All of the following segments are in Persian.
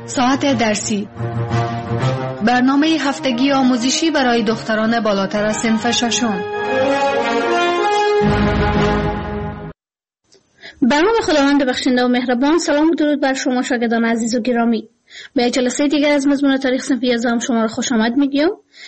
ساعت درسی، برنامه هفتگی آموزشی برای دختران بالاتر از صنف ششم. به نام خداوند بخشنده و مهربان. سلام و درود بر شما شاگردان عزیز و گرامی. به جلسه دیگر از مضمون تاریخ صنف 11 شما را خوش آمد میگم.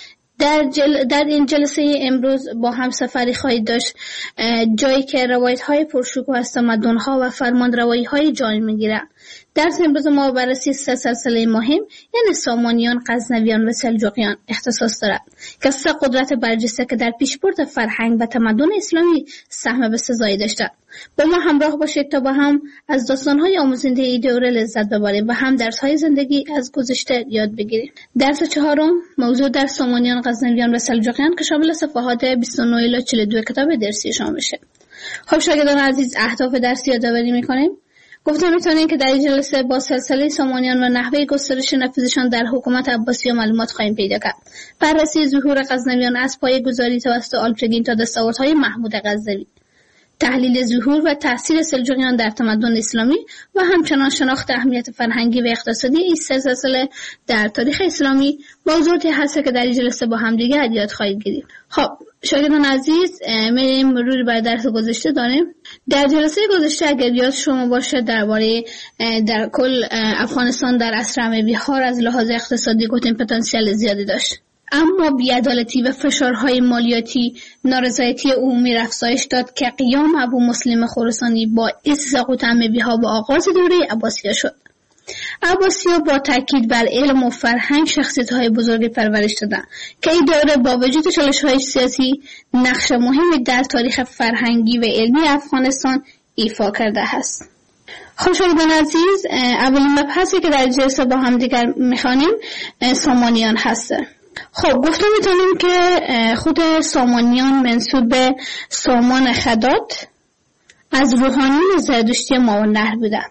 در این جلسه امروز با هم سفری خواهید داشت، جایی که روایت‌های پرشکوه از تمدن‌ها و فرمانروایی‌های جای می‌گیرد. درس امروز ما بررسی سه سلسله مهم، یعنی سامانیان، غزنویان و سلجوقیان اختصاص دارد که سه قدرت برجسته که در پیشبرد فرهنگ و تمدن اسلامی سهم بسزایی داشتند. با ما همراه باشید تا با هم از داستان‌های آموزنده این دوره لذت ببریم و هم درس‌های زندگی از گذشته یاد بگیریم. درس چهارم، موضوع در سامانیان، غزنویان و سلجوقیان که شامل صفحات 29 الی 42 کتاب درسیشان میشه. خب شاگردان عزیز، اهداف درسی یادآوری می‌کنیم. گفتم میتونیم که در این جلسه با سلسله سامانیان و نحوه گسترش نفوذشان در حکومت عباسیه معلومات خواهیم پیدا کرد. بررسی ظهور غزنویان از پایه‌گذاری توسط آلپرگین تا دستاوردهای محمود غزنوی، تحلیل ظهور و تأثیر سلجوقیان در تمدن اسلامی و همچنان شناخت اهمیت فرهنگی و اقتصادی این سه سلسله در تاریخ اسلامی موضوعاتی هست که در این جلسه با هم دیگه یاد خواهید گرفت. خب شاگردان عزیز، میریم مروری بر درس گذشته داریم. در جلسه گذشته اگر یاد شما باشه درباره در کل افغانستان در عصر اموی‌ها از لحاظ اقتصادی گفتیم پتانسیل زیادی داشت، اما بی‌عدالتی و فشارهای مالیاتی نارضایتی عمومی افزایش داد که قیام ابو مسلم خراسانی با سقوط اموی‌ها با آغاز دوره عباسیه شد. عباسی‌ها با تاکید بر علم و فرهنگ شخصیت‌های بزرگی پرورش دادند که این دوره با وجود چالش‌های سیاسی نقش مهمی در تاریخ فرهنگی و علمی افغانستان ایفا کرده است. خب شاگردان عزیز، اولین مبحثی که در جلسه با هم دیگر می‌خوانیم سامانیان هست. خب گفتم میتونیم که خود سامانیان منسوب به سامان خدات از روحانیون زرتشتی ماوراءالنهر بودند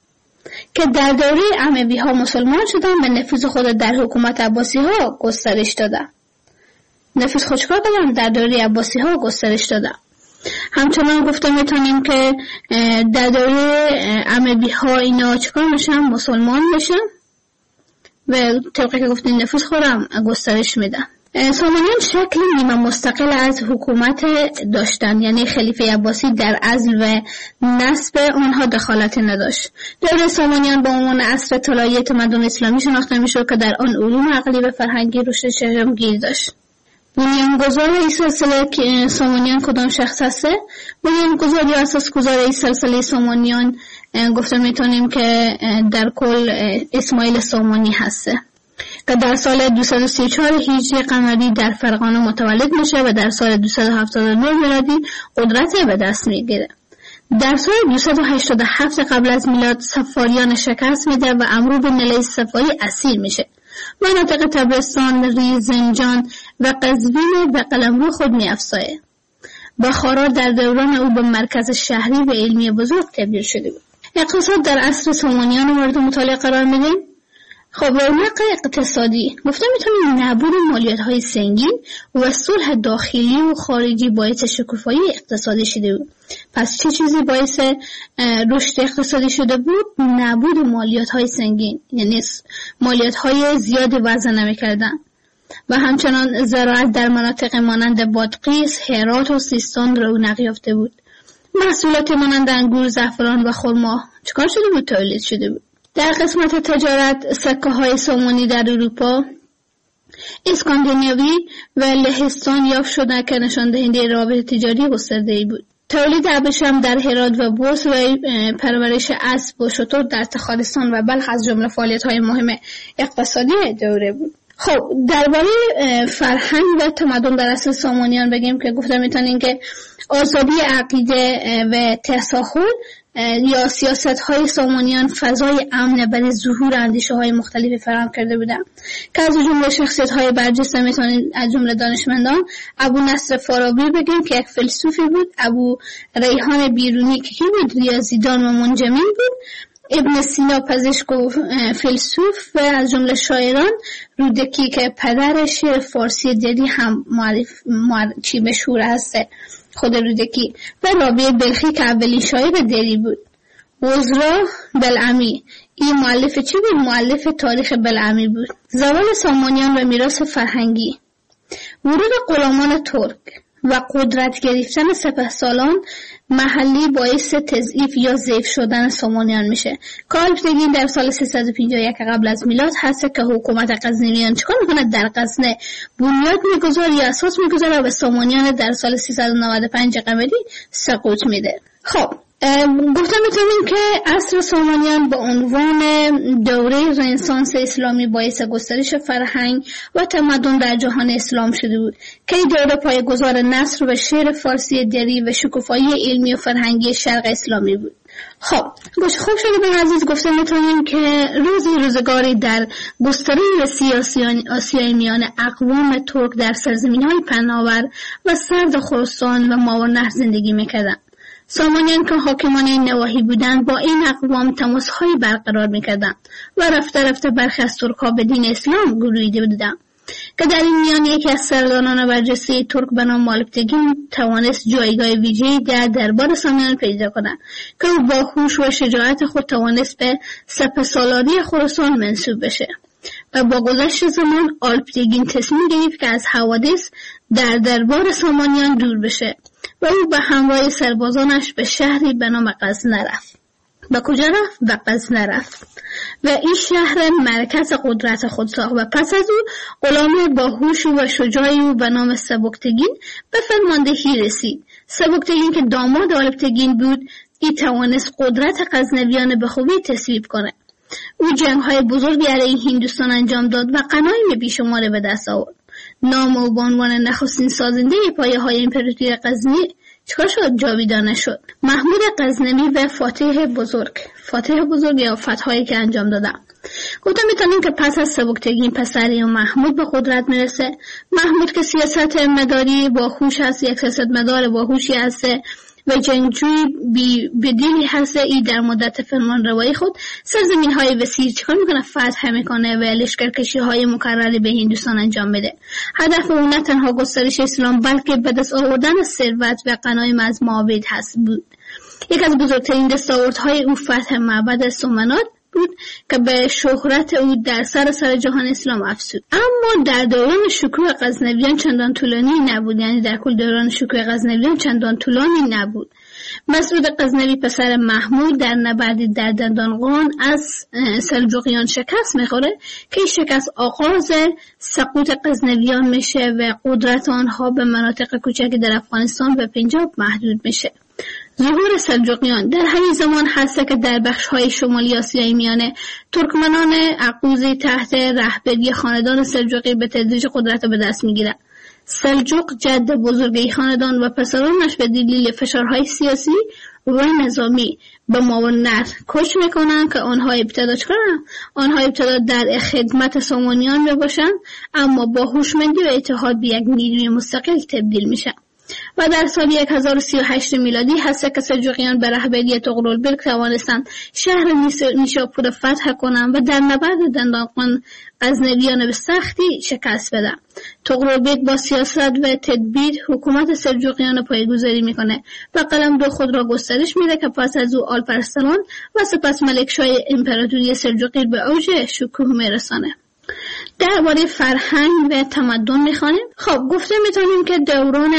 که در دوره اموی‌ها مسلمان شدند و نفوذ خود در حکومت عباسی‌ها گسترش دادند. نفوذ خود چکار کردند؟ در دوره عباسی‌ها گسترش دادند. همچنان گفتم میتونیم که در دوره اموی‌ها اینا چکار میشن؟ مسلمان میشن و طبقی که گفتیم نفوذ خودم گسترش میدن. سامانیان شکل نیمه مستقل از حکومت داشتن، یعنی خلیفه عباسی در عزل و نصب آنها دخالت نداشت. دوره سامانیان با عنوان عصر طلایی تمدن اسلامی شناخته میشد که در آن علوم عقلی و فرهنگی رشد چشمگیر داشت. بنیانگذار این سلسله سامانیان کدام شخص هسته؟ بنیانگذار یا اساسگذار این سلسله سامانیان گفتم میتونیم که در کل اسماعیل سامانی هسته که در سال 234 هجری قمری در فرغانه متولد میشه و در سال 279 میلادی قدرت به دست میگیره. در سال 287 قبل از میلاد سفاریان شکست میده و امرو بن لیث سفاری اسیر میشه. مناطق تبرستان، ریز، زنجان و قزوین به قلمرو خود میافزایه. بخارا در دوران او به مرکز شهری و علمی بزرگ تبدیل شده بود. اقتصاد در عصر سامانیان مورد مطالعه قرار میدیم. خب رونق اقتصادی گفتم میتونیم نبود مالیات‌های سنگین و صلح داخلی و خارجی باعث شکوفایی اقتصادی شده بود. پس چه چیزی باعث رشد اقتصادی شده بود؟ نبود مالیات‌های سنگین، یعنی مالیات‌های زیاد وضع نمی‌کردن و همچنان زراعت در مناطق مانند بادغیس، هرات و سیستان رونق یافته بود. محصولات مانند انگور، زعفران و خرما چکار شده بود؟ تولید شده بود. در قسمت تجارت سکه‌های سامانی در اروپا، اسکاندیناوی و لهستان یافت شدند که نشان دهنده روابط تجاری گسترده‌ای بود. تولید ابریشم در هرات و بورس و پرورش اسب و شتر در تخارستان و بلخ از جمله فعالیت‌های مهم اقتصادی دوره بود. خب درباره فرهنگ و تمدن در عصر سامانیان بگیم که گفتم میتونیم که آزادی عقیده و تساهل یا سیاست‌های سامانیان فضای امن برای ظهور اندیشه‌های مختلفی فراهم کرده بودند که از جمله شخصیت‌های برجسته میتونیم از جمله دانشمندان ابو نصر فارابی بگیم که یک فیلسوفی بود، ابو ریحان بیرونی که بود ریاضیدان و منجمین بود، ابن سینا پزشک و فیلسوف و از جمله شاعران رودکی که پدر شعر فارسی دری هم مشهور هسته خود رودکی و رابعه بلخی که اولین شاعر دری بود. وزرا بلعمی این مؤلف چی بود؟ مؤلف تاریخ بلعمی بود. زوال سامانیان و میراث فرهنگی. ورود غلامان ترک و قدرت گرفتن سپهسالار محلی باعث تضعیف یا ضعیف شدن سامانیان میشه. کالپتگین در سال 351 قبل از میلاد هست که حکومت غزنویان چیکار میکنه؟ در غزنه بنیاد میگذاره یا اساس میگذاره و به سامانیان در سال 395 قمری سقوط میده. خب گفتم میتونیم که عصر سامانیان به عنوان دوره رنسانس اسلامی باعث گسترش فرهنگ و تمدن در جهان اسلام شده بود که این دوره پایه‌گذار نثر و شعر فارسی دری و شکوفایی علمی و فرهنگی شرق اسلامی بود. خب شده به عزیز گفته میتونیم که روزگاری در گستره سیاسی میان اقوام ترک در سرزمین‌های پهناور و سرد خراسان و ماورالنهر زندگی میکردند. سامانیان که حاکمان این نواحی بودند با این اقوام تماس‌هایی برقرار می‌کردند و رفته رفته برخی از ترک‌ها به دین اسلام گرویده بودند که در این میان یکی از سرداران برجسته ترک به نام مالپتگین توانست جایگاه ویژه‌ای در دربار سامانیان پیدا کند که او با هوش و شجاعت خود توانست به سپهسالاری خراسان منسوب بشه و با گذشت زمان آلپتگین تصمیم گرفت که از حوادث در دربار سامانیان دور بشه و او به همراه سربازانش به شهری به نام غزنه رفت. به کجا رفت؟ به غزنه رفت و این شهر مرکز قدرت خود ساخت و پس از او غلام باهوش و شجاعی او به نام سبکتگین به فرماندهی رسید. سبکتگین که داماد آلپتگین بود این توانست قدرت غزنویان به خوبی تصویب کنه. او جنگ‌های بزرگی علیه هندوستان انجام داد و غنایم بیشماری به دست آورد. نام او به عنوان نخستین سازنده پایه‌های امپراتوری غزنی چیکار شد؟ جاویدانه شد. محمود غزنوی و فاتح بزرگ یا فتح‌هایی که انجام دادن. گفتم میتونیم که پس از سبکتگین پسری و محمود به قدرت میرسه. محمود که سیاست مداری با هوش هست، یک سیاست مدار با هوشی هست و جنگجوی بدیلی هست. ای در مدت فرمان روایی خود سرزمین های وسیع چیکار میکنه؟ فتح میکنه و لشکرکشی های مکرری به هندوستان انجام میده. هدف اون نه تنها گسترش اسلام بلکه به دست آوردن ثروت و غنایم از معابد هست بود. یک از بزرگترین دستاوردهای او فتح معبد سومنات بود که به شهرت او در سراسر جهان اسلام افزود. اما در دوران شکوه غزنویان چندان طولانی نبود، یعنی در کل دوران شکوه غزنویان چندان طولانی نبود. مسعود غزنوی پسر محمود در نبردی در دندانقان از سلجوقیان شکست میخوره که این شکست آغاز سقوط غزنویان میشه و قدرت آنها به مناطق کوچکی در افغانستان و پنجاب محدود میشه. ظهور سلجوقیان در همین زمان هست که در بخش‌های شمالی آسیای میانه ترکمنان اقوزی تحت رهبری خاندان سلجوقی به تدریج قدرت به دست میگیرند. سلجوق جد بزرگ این خاندان و پسرانش به دلیل فشارهای سیاسی و نظامی به ماورالنهر کوچ میکنن که آنها ابتدا در خدمت سامانیان باشن، اما با هوشمندی و اتحاد به یک نیروی مستقل تبدیل میشن. و در سال 1038 میلادی هست که سلجوقیان به رهبری طغرلبک توانستند شهر نیشاپور فتح کنند و در نبرد دندانقان غزنویان به سختی شکست بدن. طغرلبک با سیاست و تدبیر حکومت سلجوقیان پایه‌گذاری میکنه و قلمرو خود را گسترش میده که پس از او آلپرستان و سپس ملکشاه امپراتوری سلجوقی به اوج شکوه میرسانه. درباره فرهنگ و تمدن میخوانیم. خب گفته میتونیم که دوران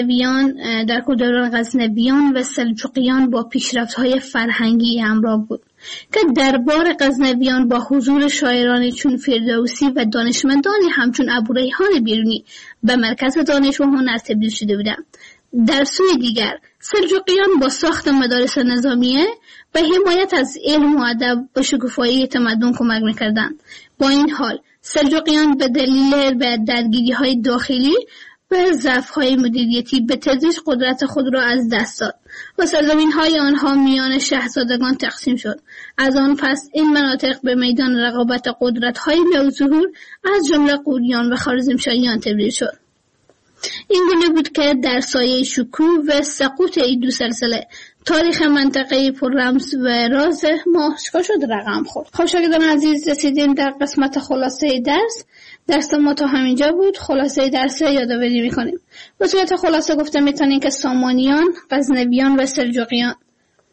غزنویان و سلجوقیان با پیشرفت‌های فرهنگی همراه بود که دربار غزنویان با حضور شاعرانی چون فردوسی و دانشمندانی همچون ابوریحان بیرونی به مرکز دانش و هنر تبدیل شده بودند. در سوی دیگر سلجوقیان با ساخت مدارس نظامیه و حمایت از علم و ادب به شکوفایی تمدن کمک میکردند. با این حال سلجوقیان به دلیل درگیری‌های داخلی و ضعف‌های مدیریتی به تدریج قدرت خود را از دست داد و سرزمین‌های آنها میان شاهزادگان تقسیم شد. از آن پس این مناطق به میدان رقابت قدرت‌های نوظهور از جمله غوریان و خوارزمشاهیان تبدیل شد. این گونه بود که در سایه شکوه و سقوط این دو سلسله تاریخ منطقه پر رمز و راز ما شد رقم خورد. خب شاگردان عزیز، رسیدیم در قسمت خلاصه درس ما تا همینجا بود. خلاصه درس یادآوری میکنیم. به صورت خلاصه گفته میتونیم که سامانیان، غزنویان و سلجوقیان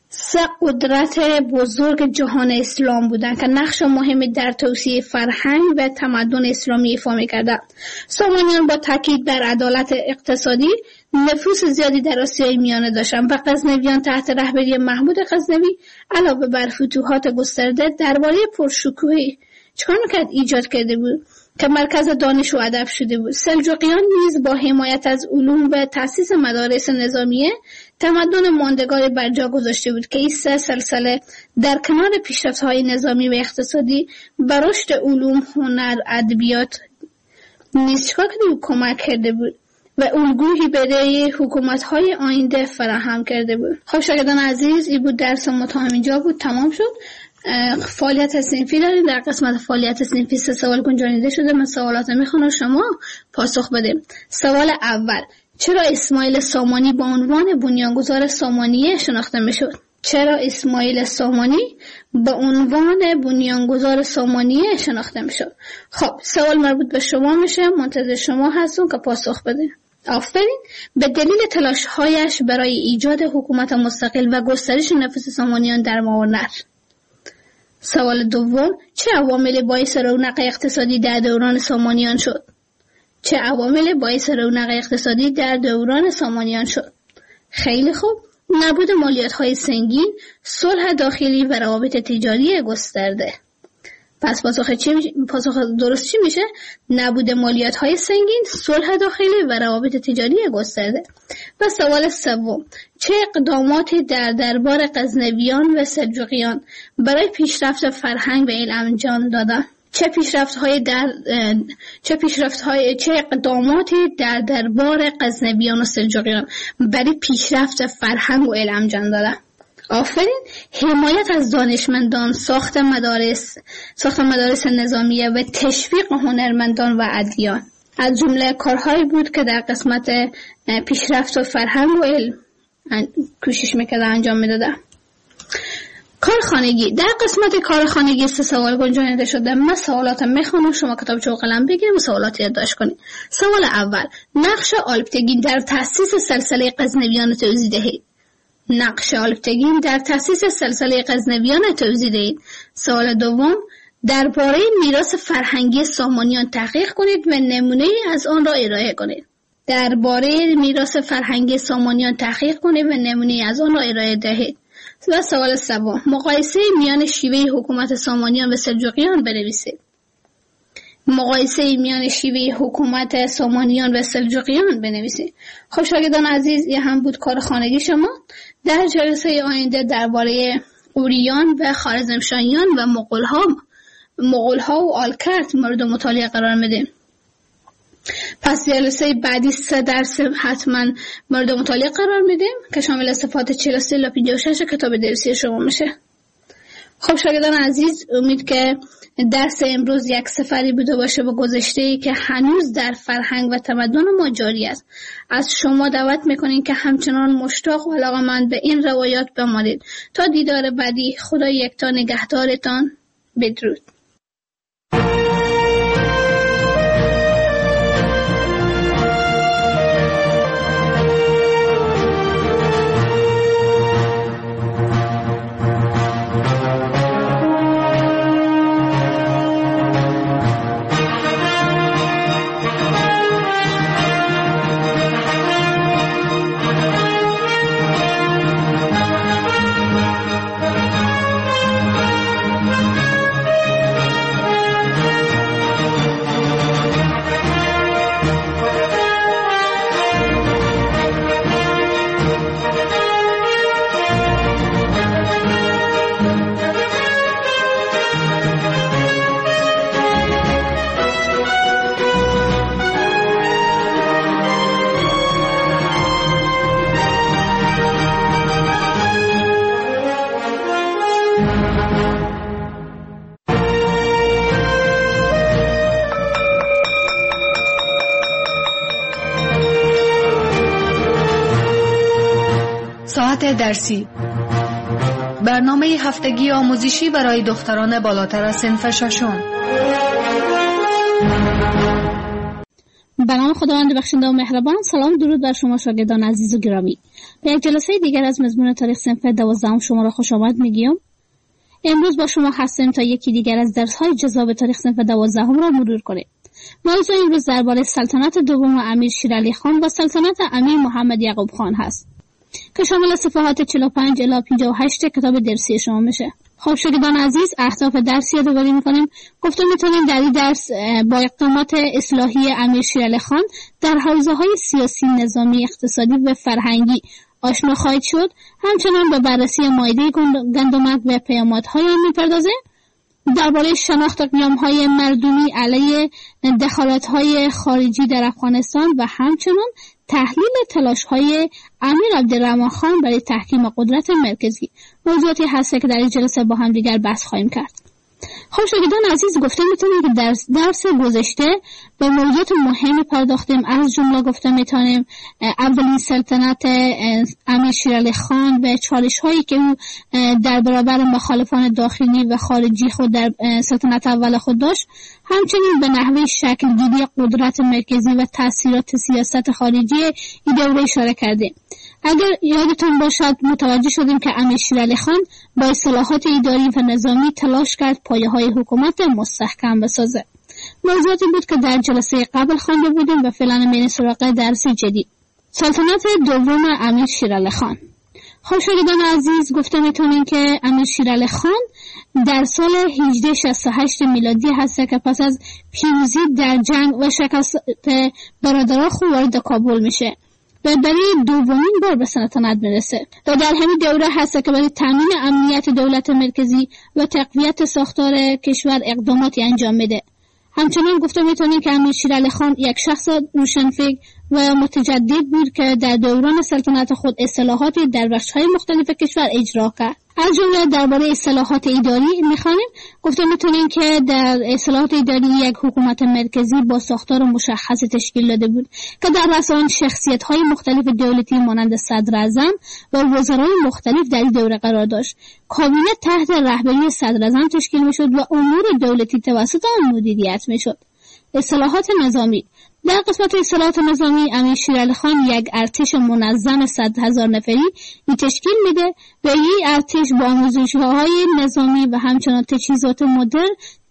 سه قدرت بزرگ جهان اسلام بودند که نقش مهمی در توسعه فرهنگ و تمدن اسلامی ایفا می‌کردند. سامانیان با تاکید بر عدالت اقتصادی نفوذ زیادی در آسیای میانه داشتند و غزنویان تحت رهبری محمود غزنوی علاوه بر فتوحات گسترده درباره پرشکوهی چکار می‌کرد ایجاد کرده بود که مرکز دانش و ادب شده بود. سلجوقیان نیز با حمایت از علوم و تأسیس مدارس نظامیه تمدن ماندگاری بر جا گذاشته بود که این سه سلسله در کنار پیشرفت‌های نظامی و اقتصادی بر رشد علوم، هنر، ادبیات نیز چکار کرده بود؟ کمک کرده بود و الگویی برای حکومت‌های آینده فراهم کرده بود. خب شاگردان عزیز، این بود درس ما تا همینجا بود، تمام شد. فعالیت صنفی داریم. در قسمت فعالیت صنفی 3 سوال گنجانیده شده. من سوالات میخونم، شما پاسخ بده. سوال اول: چرا اسماعیل سامانی با عنوان بنیانگذار سامانیه شناخته میشد؟ چرا اسماعیل سامانی با عنوان بنیانگذار سامانیه شناخته میشد؟ خب سوال مربوط به شما میشه، منتظر شما هستم که پاسخ بده. آفرین. به دلیل تلاش‌هایش برای ایجاد حکومت مستقل و گسترش نفوذ سامانیان در ماورنهر. سوال دوم: چه عواملی باعث رونق اقتصادی در دوران سامانیان شد؟ چه عواملی باعث رونق اقتصادی در دوران سامانیان شد؟ خیلی خوب. نبود مالیات‌های سنگین، صلح داخلی و روابط تجاری گسترده. پس پاسخ درست چی میشه؟ نبود مالیات‌های سنگین، صلح داخلی و روابط تجاری گسترده. و سوال سوم: چه اقداماتی در دربار غزنویان و سلجوقیان برای پیشرفت فرهنگ و علم انجام دادند؟ چه اقداماتی در دربار غزنویان و سلجوقیان برای پیشرفت فرهنگ و علم انجام دادند؟ آفرین. حمایت از دانشمندان، ساخت مدارس نظامیه و تشویق هنرمندان و ادیان از جمله کارهایی بود که در قسمت پیشرفت و فرهنگ و علم کوشش میکرد انجام میداده. کارخانگی. در قسمت کارخانگی 3 سوال گنجانیده شده. من سوالات میخونم، شما کتابچه و قلم بگیرید و سوالات یادداشت کنید. سوال اول: نقش آلپتگین در تأسیس سلسله غزنویان توضیح دهید. نقش آلپتگین در تأسیس سلسله غزنویان توضیح دهید. سوال دوم: درباره میراث فرهنگی سامانیان تحقیق کنید و نمونه‌ای از آن را ارائه کنید. درباره میراث فرهنگی سامانیان تحقیق کنید و نمونه‌ای از آن را ارائه دهید. و سوال سوم: مقایسه میان شیوه حکومت سامانیان و سلجوقیان بنویسید. مقایسه میان شیوه حکومت سامانیان و سلجوقیان بنویسید. خب شاگردان عزیز، یه هم بود کار خانگی شما. در جلسه آینده درباره اوریان و خوارزمشاهیان و مغول‌ها و آلکرت مورد مطالعه قرار میدیم. پس جلسه بعدی 3 درس حتما مورد مطالعه قرار میدیم که شامل صفحات 43 تا 56 کتاب درسی شما میشه. خب شاگردان عزیز، امید که درس امروز یک سفری بوده باشه به گذشته‌ای که هنوز در فرهنگ و تمدن ما جاری است. از شما دعوت میکنیم که همچنان مشتاق و علاقه‌مند به این روایات بمانید. تا دیدار بعدی، خدا یکتا نگهدارتان. بدرود. ساعت درسی، برنامه هفتگی آموزشی برای دختران بالاتر از صنف 6. به نام خداوند بخشنده و مهربان. سلام درود بر شما شاگردان عزیز و گرامی. به یک جلسه دیگر از مضمون تاریخ صنف 12 شما را خوش آمد میگیم. امروز با شما هستیم تا یکی دیگر از درس‌های جذاب تاریخ صنف 12 را مرور کنیم. موضوع امروز درباره سلطنت دوم امیر شیرعلی خان و سلطنت امیر محمد یعقوب خان هست که شامل صفحات 45 الی 58 کتاب درسی شما میشه. خب شاگردان عزیز، اهداف درسی یادآوری می‌کنیم. گفتم می‌تونیم در این درس با اقدامات اصلاحی امیر شیرعلی خان در حوزه‌های سیاسی، نظامی، اقتصادی و فرهنگی آشنا خواهید شد. همچنان به بررسی مائده گندمک و پیامدهای آن می‌پردازیم. درباره شناخت قیام‌های مردمی علیه دخالت‌های خارجی در افغانستان و همچنان تحلیل تلاش‌های امیر عبدالرحمن خان برای تحکیم قدرت مرکزی موضوعاتی هست که در این جلسه با هم دیگر بحث خواهیم کرد. خب شاگردان عزیز، گفتم میتونیم که درس گذشته به موضوعات مهمی پرداختیم. از جمله گفتم میتونیم اولین سلطنت امیر شیرعلی خان و چالش‌هایی که او در برابر مخالفان داخلی و خارجی خود در سلطنت اول خود داشت، همچنین به نحوه شکل‌گیری قدرت مرکزی و تأثیرات سیاست خارجی این دوره اشاره کردیم. اگر یادتون باشد متوجه شدیم که امیر شیرعلی خان با اصلاحات اداری و نظامی تلاش کرد پایه‌های حکومت مستحکم بسازه. موضوعاتی بود که در جلسه قبل خوانده بودیم و فعلا میریم سراغ درس جدید. سلطنت دوم امیر شیرعلی خان. خب شاگردان عزیز، گفته میتونیم که امیر شیرعلی خان در سال 1868 میلادی هست که پس از پیروزی در جنگ و شکست برادران خود وارد کابل میشه و برای دومین بار به سلطنت میرسه و در همین دوره هست که برای تامین امنیت دولت مرکزی و تقویت ساختار کشور اقداماتی انجام میده. همچنین گفته میتونیم که امیر شیرعلی خان یک شخص روشنفکر و متجدد بود که در دوران سلطنت خود اصلاحاتی در بخش‌های مختلف کشور اجرا کرد. از جمله درباره اصلاحات اداری می‌خوانیم. گفته میتونیم که در اصلاحات اداری یک حکومت مرکزی با ساختار مشخص تشکیل داده بود که در رأس آن شخصیت‌های مختلف دولتی مانند صدراعظم و وزرای مختلف در این دوره قرار داشت. کابینه تحت رهبری صدراعظم تشکیل می‌شد و امور دولتی توسط آن مدیریت می‌شد. اصلاحات نظامی. در قسمت اصلاحات نظامی امیر شیرعلی خان یک ارتش منظم 100,000 نفری تشکیل میده و این ارتش با آموزش‌های نظامی و همچنان تجهیزات مدرن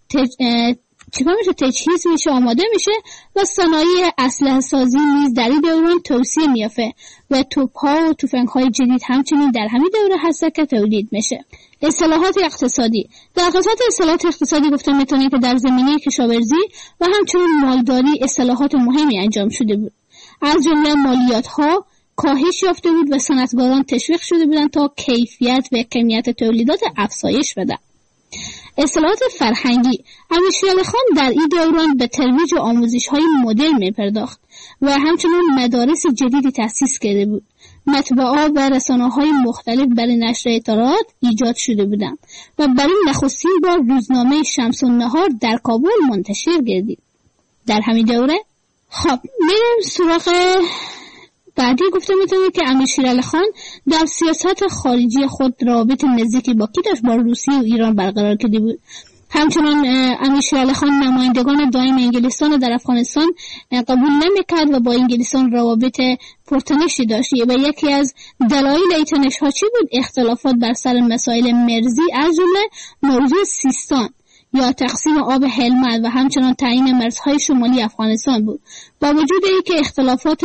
تجهیز میشه، آماده میشه و صنایع اسلحه سازی نیز در این دوران توسعه میافته و توپ‌ها و تفنگ‌های جدید همچنین در همین دوره هست که تولید میشه. اصلاحات اقتصادی. در قسمت اصلاحات اقتصادی گفتم میتونیم که در زمینه کشاورزی و همچنین مالداری اصلاحات مهمی انجام شده بود. از جمله مالیات‌ها کاهش یافته بود و صنعتگران تشویق شده بودند تا کیفیت و کمیت تولیدات افزایش بده. اصلاحات فرهنگی. امیر شیرعلی خان در این دوران به ترویج و آموزش‌های مدرن می‌پرداخت و همچنین مدارس جدیدی تأسیس کرده بود. مطبوعات و رسانه‌های مختلف برای نشر اطلاعات ایجاد شده بودند و برای نخستین بار روزنامه شمس النهار در کابل منتشر گردید. در همین دوره خب میریم سراغ بعدی. گفته میتونیم که امیر شیرعلی خان در سیاست خارجی خود رابط نزدیکی با کی داشت؟ با روسیه و ایران برقرار کرده بود. همچنان امیر شیرعلی خان نمایندگان دائم انگلستان در افغانستان قبول نمیکرد و با انگلستان روابط پرتنشی داشت و یکی از دلایل این تنش‌ها چی بود؟ اختلافات بر سر مسائل مرزی، از جمله موضوع سیستان یا تقسیم آب هلمند و همچنان تعیین مرزهای شمالی افغانستان بود. با وجود اینکه اختلافات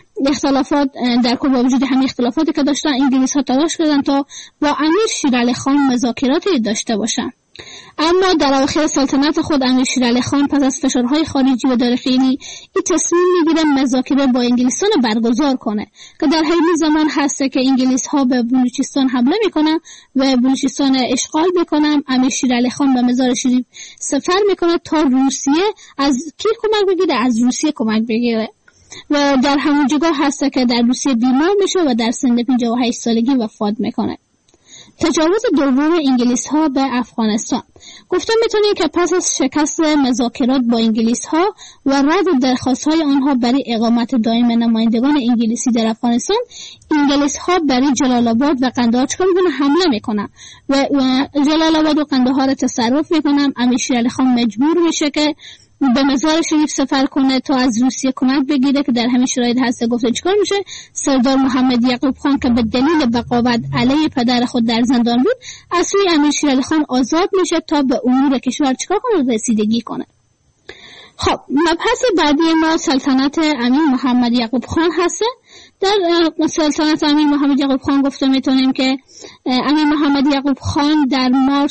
در کل با وجود همین اختلافاتی که داشتن، انگلیس‌ها تلاش کردن تا با امیر شیرعلی خان مذاکراتی داشته باشن. اما در اواخر سلطنت خود امیر شیرعلی خان پس از فشارهای خارجی و داخلی این تصمیم میگیره مذاکره با انگلستان برگزار کنه که در همین زمان هست که انگلیس‌ها به بلوچستان حمله میکنن و بلوچستان اشغال میکنن. امیر شیرعلی خان به مزار شریف سفر میکنه تا روسیه از کی کمک بگیره؟ از روسیه کمک بگیره و در همون جگاه هست که در روسیه بیمار میشه و در سن 58 سالگی وفات میکنه. تجاوز دوم انگلیس‌ها به افغانستان. گفتم میتونیم که پس از شکست مذاکرات با انگلیس‌ها و رد درخواست‌های آنها برای اقامت دائم نمایندگان انگلیسی در افغانستان، انگلیس‌ها برای جلال آباد و قندهار چکار میکنن؟ حمله میکنن و جلال آباد و قندهار تصرف میکنن. امیر شیرعلی خان مجبور میشه که به مزار شریف سفر کنه تا از روسیه کمک بگیره که در همین شرایط هست. گفته چیکار میشه؟ سردار محمد یعقوب خان که به دلیل بغاوت علیه پدر خود در زندان بود از سوی امیر شیر علی خان آزاد میشه تا به امور کشور چیکار کنه؟ رسیدگی کنه. خب مبحث بعدی ما سلطنت امیر محمد یعقوب خان هست. در سلطنت امیر محمد یعقوب خان گفته میتونیم که امیر محمد یعقوب خان در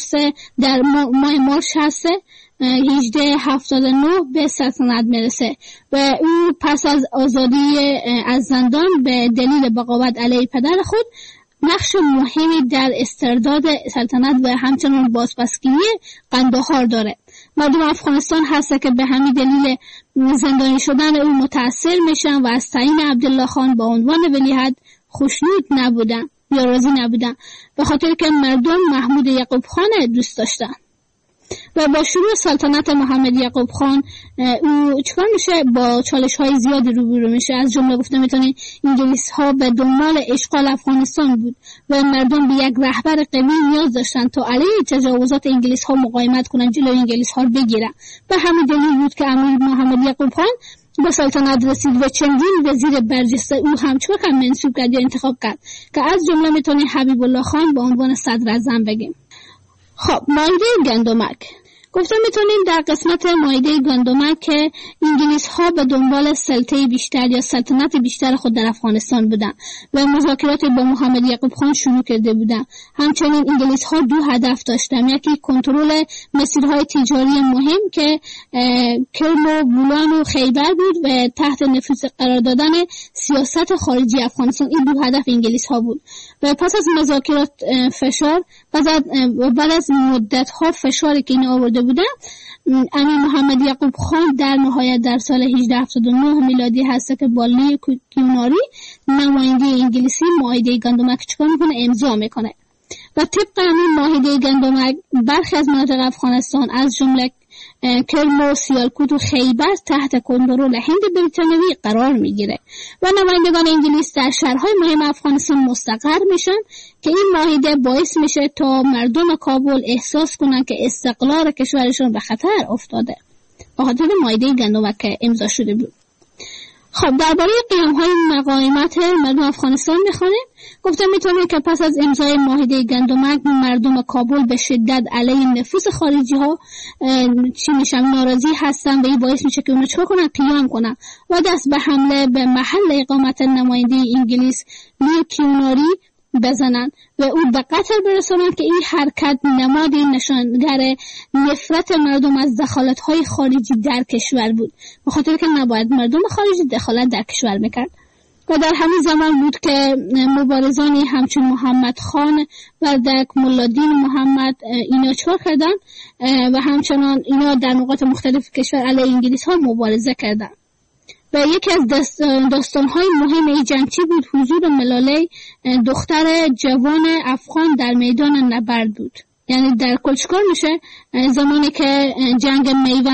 ماه مارس هست 1879 به سلطنت میرسه و او پس از آزادی از زندان به دلیل بغاوت علیه پدر خود نقش مهمی در استرداد سلطنت و همچنان بازپسگیری قندهار داره. مردم افغانستان هست که به همین دلیل زندانی شدن او متاثر میشن و از تعیین عبدالله خان با عنوان ولیعهد خوشنود نبودن یا راضی نبودن، به خاطر که مردم محمود یعقوب خان دوست داشتن. و با شروع سلطنت محمد یعقوب خان او چیکار میشه؟ با چالش های زیادی روبرو میشه. از جمله گفته میتونید انگلیس ها به دنبال اشغال افغانستان بود و مردم به یک رهبر قوی نیاز داشتن تا علیه تجاوزات انگلیس ها مقاومت کنن، جلوی انگلیس ها بگیرن. به همین دلیل بود که امیر محمد یعقوب خان به سلطنت رسید و چندین وزیر برجسته او هم چوکم منصوب کرد یا انتخاب کرد که از جمله میتونید حبیب الله خان به عنوان صدر اعظم بگیم. خب مایده گندمک گفتم میتونیم در قسمت مایده گندمک که انگلیس ها به دنبال سلطه بیشتر یا سلطنت بیشتر خود در افغانستان بودن و مذاکرات با محمد یعقوب خان شروع کرده بودن. همچنین انگلیس ها دو هدف داشتن، یکی کنترل مسیرهای تجاری مهم که کرم و بولان و خیبر بود و تحت نفوذ قرار دادن سیاست خارجی افغانستان. این دو هدف انگلیس ها بود و پس از مذاکرات فشار بعد از مدت ها فشاری که این آورده بودن، امیر محمد یعقوب خان در نهایت در سال 1879 میلادی هست که با لیو کیوناری نماینده انگلیسی معاهده گندمک چیکار میکنه؟ امضا میکنه و طبق همین معاهده گندمک برخی از مناطق افغانستان از جمله کرم و سیالکوت و خیبر تحت کنترل هند بریتانیایی قرار میگیره و نمایندگان انگلیس در شهرهای مهم افغانستان مستقر میشن که این معاهده باعث میشه تا مردم کابل احساس کنن که استقلال کشورشون به خطر افتاده. به خاطر معاهده گندمک امضا شده بود. خب درباره قیام‌های مقاومت مردم افغانستان میخوانیم. گفتم میتونیم که پس از امضای معاهده گندمک مردم کابل به شدت علیه نفوذ خارجی ها چی میشن؟ ناراضی هستن و این باعث میشه که اونا چه کنن؟ قیام کنن و دست به حمله به محل اقامت نماینده انگلیس لیو کیوناری بزنن و او به قتل برسونن که این حرکت نمادی نشانگر نفرت مردم از دخالت‌های خارجی در کشور بود، به خاطر که نباید مردم خارجی دخالت در کشور میکرد. و در همین زمان بود که مبارزانی همچون محمد خان و دک ملادین محمد اینا چکار کردن و همچنان اینا در نقاط مختلف کشور علیه انگلیس ها مبارزه کردن. و یکی از داستان‌های مهم این جنگ چی بود؟ حضور ملاله دختر جوان افغان در میدان نبرد بود. یعنی در کل چیکار میشه؟ زمانی که جنگ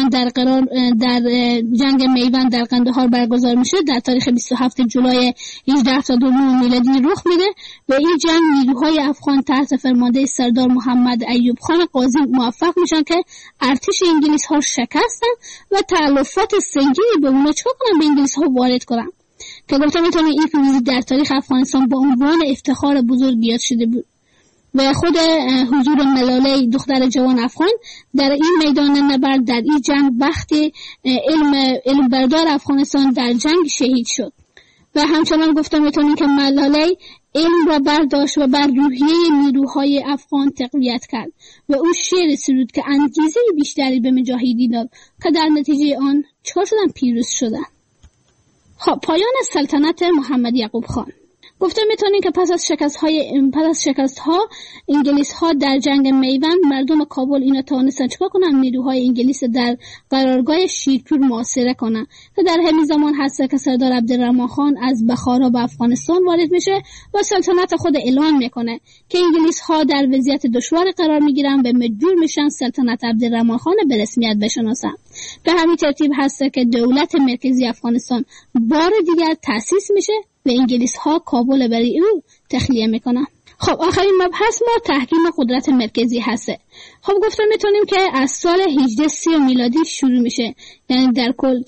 میوند در قندهار برگزار میشه در تاریخ 27 جولای 1879 میلادی رخ میده و این جنگ نیروهای افغان تحت فرمانده سردار محمد ایوب خان قاضی موفق میشن که ارتش انگلیس ها شکستن و تلفات سنگینی به اونا چیکار کنن؟ به انگلیس ها وارد کنن که گفتم میتونه این پیروزی در تاریخ افغانستان با عنوان افتخار بزرگ یاد شده بود. و خود حضور ملاله دختر جوان افغان در این میدان نبرد در این جنگ وقتی علم بردار افغانستان در جنگ شهید شد. و همچنان گفتم میتونیم که ملاله علم را برداشت و بر روحیه نیروهای افغان تقویت کرد و او شعر سرود که انگیزه بیشتری به مجاهدین داد که در نتیجه آن چهار شدن پیروز شدن. خب پایان سلطنت محمد یعقوب خان. گفته میتونیم که پس از شکست ها انگلیس ها در جنگ میوند مردم کابل اینا توانستن چیکار کنن؟ نیروهای انگلیس در قرارگاه شیرپور محاصره کنن که در همین زمان هست که سردار عبدالرحمن خان از بخارا به افغانستان وارد میشه و سلطنت خود اعلان میکنه که انگلیس ها در وضعیت دشوار قرار میگیرن و مجبور میشن سلطنت عبدالرحمن خان به رسمیت بشناسن. به همین ترتیب هست که دولت مرکزی افغانستان بار دیگر تأسیس میشه و انگلیس ها کابل برای او تخلیه میکنن. خب آخرین مبحث ما تحکیم قدرت مرکزی هسته. خب گفتم میتونیم که از سال 1830 میلادی شروع میشه، یعنی در کل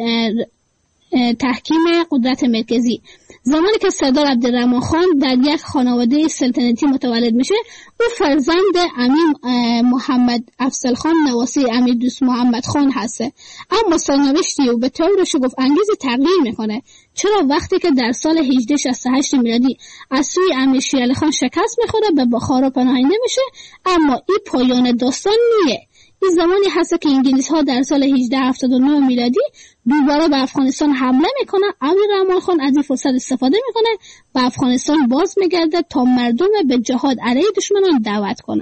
تحکیم قدرت مرکزی. زمانی که سردار عبدالرحمن خان در یک خانواده سلطنتی متولد میشه، او فرزند امیر محمد افضل خان نواسی امیر دوست محمد خان هسته. اما سرنوشتی او به طور شگفت انگیزی تغییر میکنه. چرا؟ وقتی که در سال 1868 میلادی از سوی امیر شیر علی خان شکست میخوره، به بخارا پناهنده میشه. اما این پایان داستان نیه. این زمانی هست که انگلیس ها در سال 1879 میلادی دوباره به افغانستان حمله میکنه. عبدالرحمن خان از این فرصت استفاده میکنه و افغانستان باز میگرده تا مردم به جهاد علیه دشمنان دعوت کنه.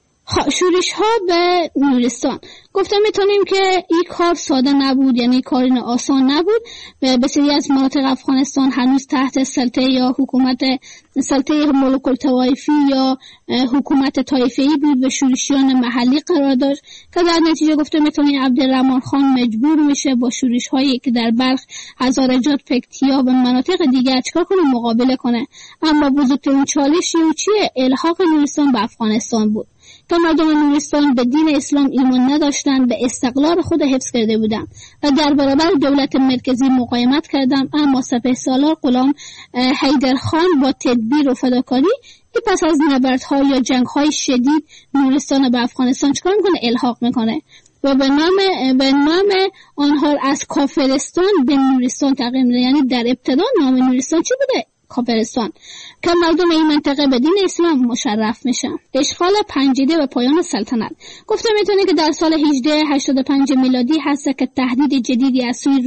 شورش ها به نورستان. گفتم میتونیم که این کار ساده نبود، یعنی کاری آسان نبود. به بسیاری از مناطق افغانستان هنوز تحت سلطه یا حکومت سلطه ملوک الطوایفی یا حکومت طایفه‌ای بود و شورشیان محلی قرار داشت که در نتیجه گفتم میتونیم عبدالرحمن خان مجبور میشه با شورش هایی که در بلخ، هزارجات، پکتیا و مناطق دیگر چکار کنه؟ مقابله کنه. اما بزرگترین چالشی او چیه؟ الحاق نورستان به افغانستان بود که مردم نورستان به دین اسلام ایمان نداشتند، به استقلال خود حفظ کرده بودند و در برابر دولت مرکزی مقاومت کردند. اما سپهسالار غلام حیدرخان با تدبیر و فداکاری پس از نبردها یا جنگ‌های شدید نورستان به افغانستان چکار میکنه؟ الحاق میکنه و به نام آنها از کافرستان به نورستان تغییر میده. یعنی در ابتدا نام نورستان چی بوده؟ کافرستان، که مردم این منطقه به دین اسلام مشرف میشن. اشغال پنجیده و پایان سلطنت. گفتم میتونه که در سال 1885 میلادی هست که تهدید جدیدی از سوی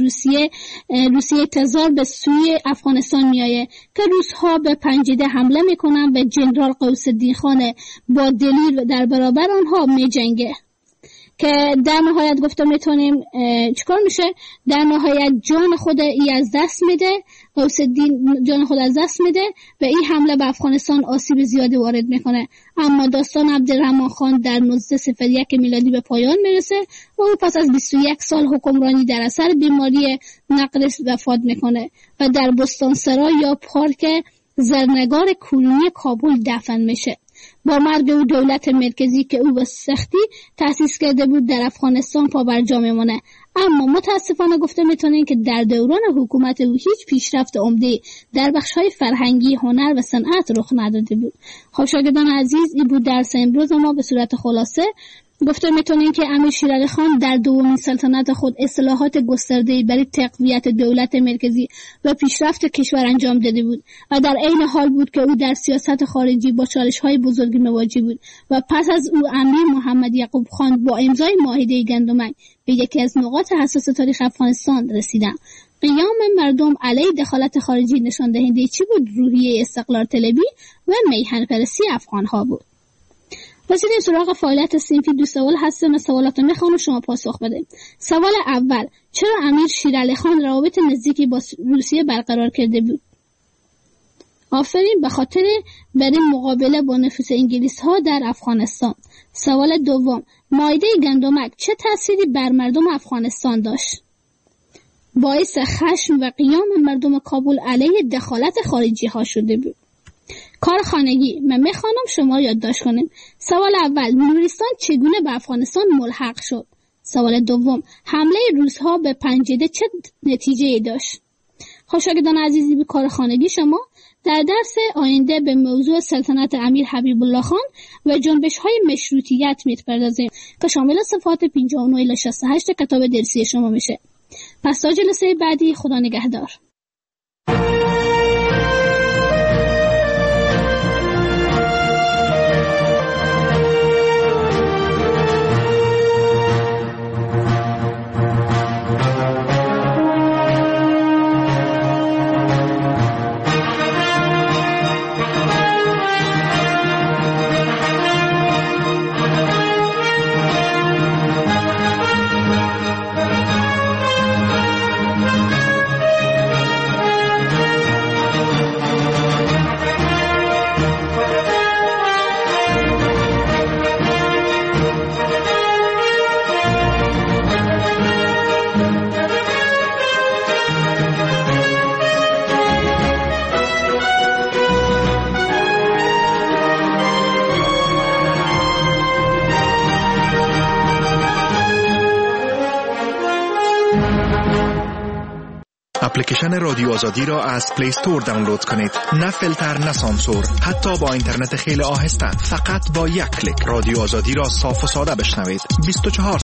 روسیه تزار به سوی افغانستان میایه که روس‌ها به پنجیده حمله میکنن و جنرال غوث‌الدین خان با دلیر در برابر آنها میجنگه که در نهایت گفتم میتونیم چیکار میشه؟ در نهایت جان خود از دست میده، غوث‌الدین جان خود از دست میده و این حمله به افغانستان آسیب زیادی وارد میکنه. اما داستان عبدالرحمن خان در 1901 میلادی به پایان میرسه و او پس از 21 سال حکمرانی در اثر بیماری نقرس وفات میکنه و در بستانسرای یا پارک زرنگار کلونی کابل دفن میشه. با مرگ او دولت مرکزی که او به سختی تأسیس کرده بود در افغانستان پابرجا میمونه. اما متاسفانه گفته میتونیم که در دوران حکومت او هیچ پیشرفت عمده در بخش‌های فرهنگی، هنر و صنعت رخ نداده بود. خب شاگردان عزیز، این بود درس امروز ما به صورت خلاصه. گفته میتونیم که امیر شیر علی خان در دومین سلطنت خود اصلاحات گسترده‌ای برای تقویت دولت مرکزی و پیشرفت کشور انجام داده بود و در عین حال بود که او در سیاست خارجی با چالش‌های بزرگی مواجه بود و پس از او امیر محمد یعقوب خان با امضای معاهده گندمک به یکی از نقاط حساس تاریخ افغانستان رسیدند. قیام مردم علیه دخالت خارجی نشان دهنده چی بود؟ روحیه استقلال طلبی و میهن پرستی افغان‌ها بود. رسیدیم سراغ فعالیت صنفی. دو سوال هستم، سوالات میخوام شما پاسخ بده. سوال اول: چرا امیر شیر علی خان روابط نزدیکی با روسیه برقرار کرده بود؟ آفرین، به خاطر برای مقابله با نفوذ انگلیس ها در افغانستان. سوال دوم: معاهده گندمک چه تأثیری بر مردم افغانستان داشت؟ باعث خشم و قیام مردم کابل علیه دخالت خارجی ها شده بود. کار خانگی من میخوانم شما یادداشت کنیم. سوال اول: نورستان چگونه به افغانستان ملحق شد؟ سوال دوم: حمله روس‌ها به پنجیده چه نتیجه‌ای داشت؟ خب شاگردان عزیزی، به کار خانگی شما در درس آینده به موضوع سلطنت امیر حبیب الله خان و جنبش‌های مشروطیت می‌پردازیم که شامل صفحات 59 الی 68 کتاب درسی شما میشه. پس تا جلسه بعدی، خدا نگهدار. اپلیکیشن رادیو آزادی را از پلی استور دانلود کنید. نه فیلتر نه سانسور، حتی با اینترنت خیلی آهسته. فقط با یک کلیک رادیو آزادی را صاف و ساده بشنوید. 24